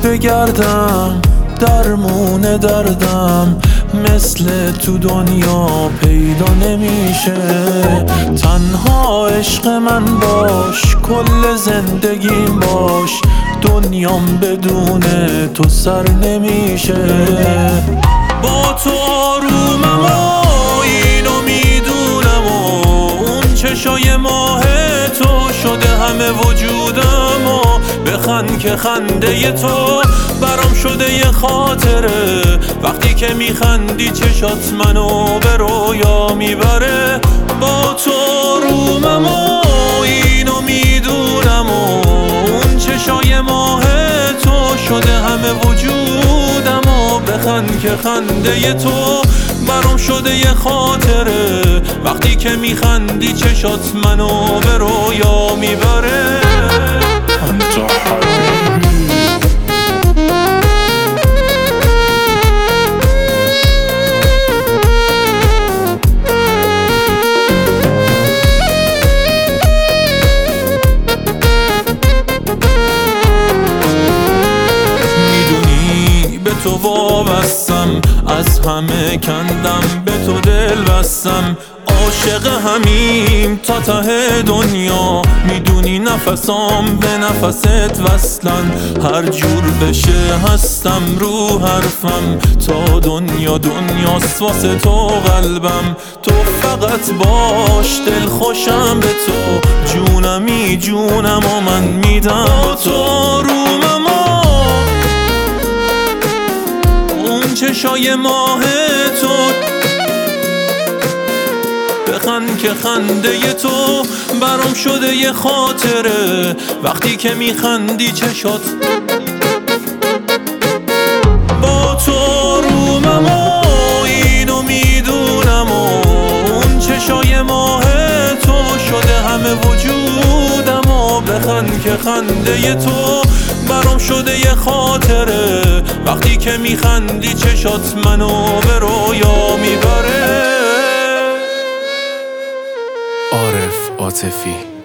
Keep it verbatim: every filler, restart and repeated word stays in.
بگردم درمون دردم مثل تو دنیا پیدا نمیشه. تنها عشق من باش، کل زندگیم باش، دنیام بدون تو سر نمیشه. با تو آرومم و اینو میدونم و اون چشای ماه تو شده همه وجودم و بخند که خنده تو برام شده یه خاطره. وقتی که میخندی چشات منو به رویا میبره. با تو آرومم و اینو میدونم و اون چشای ماه تو شده همه وجودم و بخند که خنده تو برام شده یه خاطره. وقتی که میخندی چشات منو به رویا میبره. به تو وابستم، از همه کندم به تو دل بستم. عاشق همیم تا ته دنیا، میدونی نفسام به نفست وصلن. هر جور بشه هستم رو حرفم، تا دنیا دنیاست واسه تو قلبم. تو فقط باش دل خوشم به تو، جونمی جونم و من میدم به تو. آرومم چشای ماه تو بخند که خنده تو برام شده یه خاطره. وقتی که میخندی چشات با تو آرومم و اینو میدونم و اون چشای ماه تو شده همه وجودم و بخند که خنده تو برام شده یه خاطره. وقتی که میخندی چشات منو به رویا میبره. عارف عاطفی.